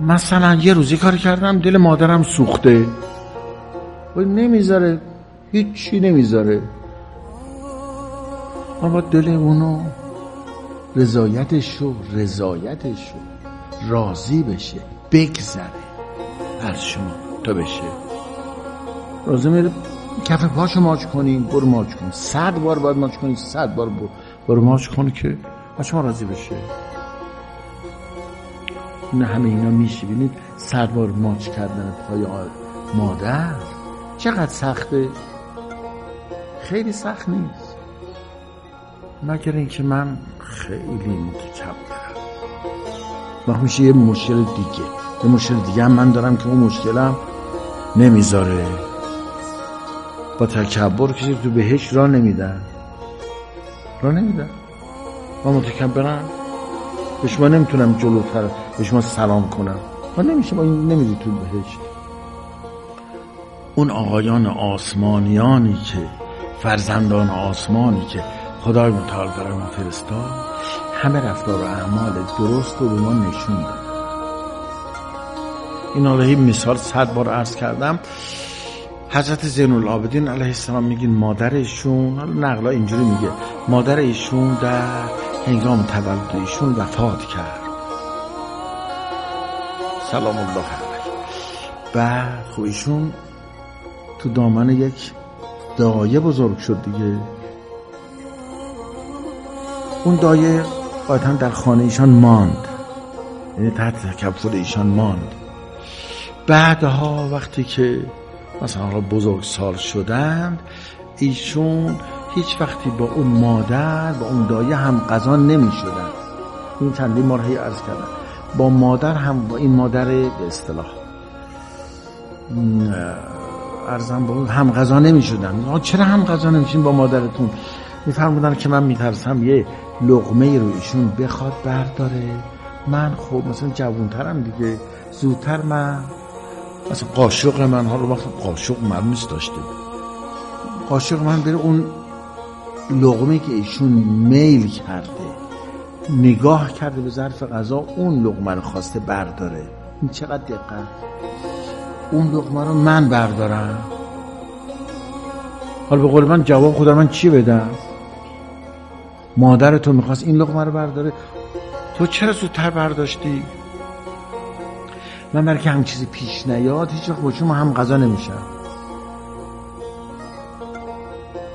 مثلا یه روزی کار کردم دل مادرم سوخته و نمیذاره، هیچی نمیذاره، ما با دل اونو رضایتش رو راضی بشه، بگذره از شما تا بشه. راضی میره کف پاشو ماچ کنیم، برو ماچ کن، 100 بار باید ماچ کنی، 100 بار برو ماچ کن که از شما راضی بشه. نه همه اینا میشه بینید 100 بار ماچ کردن پای مادر چقدر سخته؟ خیلی سخت نیست، مگر اینکه من خیلی متکبرم و میشه یه مشکل دیگه هم من دارم که اون مشکلم نمیذاره با تکبر کسی تو بهش راه نمیدن من متکبرم، به شما نمیتونم جلوتر به شما سلام کنم، من نمیشه، ما نمیدی تو بهشت. اون آقایان آسمانیانی که فرزندان آسمانی که خدای متعال برای ما فرستاد، همه رفتار و اعمال درست رو به ما نشون داد. این الهی مثال 100 بار عرض کردم. حضرت زین العابدین علیه السلام میگین مادرشون، حالا نقلا اینجوری میگه، مادرشون در هنگام تولد ایشون وفات کرد سلام الله علیه. بعد خب ایشون تو دامن یک دایه بزرگ شد دیگه. اون دایه قاطعا در خانه ایشان ماند، یعنی تحت تکفل ایشان ماند. بعدها وقتی که مثلا بزرگسال شدند، ایشون هیچ وقتی با اون مادر با اون دایه هم غذا نمی شدن. این چندین مرحله عرض کردم، با مادر هم، با این مادر به اصطلاح ارزم با هم غذا نمی شدن. چرا هم غذا نمی شدن با مادرتون؟ میفرمودن که من میترسم یه لقمه رو ایشون بخواد برداره، من خب مثلا جوانترم دیگه، زودتر من مثلا قاشق من، حالا وقت قاشق مرموز داشته، قاشق من بره اون لقمه که ایشون میل کرده، نگاه کرده به ظرف غذا، اون لقمه رو خواسته برداره. این چقدر دقت، اون لقمه رو من بردارم. حالا به قول من جواب خدا من چی بدم؟ مادر تو میخواست این لقمه رو برداره، تو چرا زودتر برداشتی؟ من برای که هم چیزی پیش نیاد هیچ وقت با شما هم غذا نمیشم.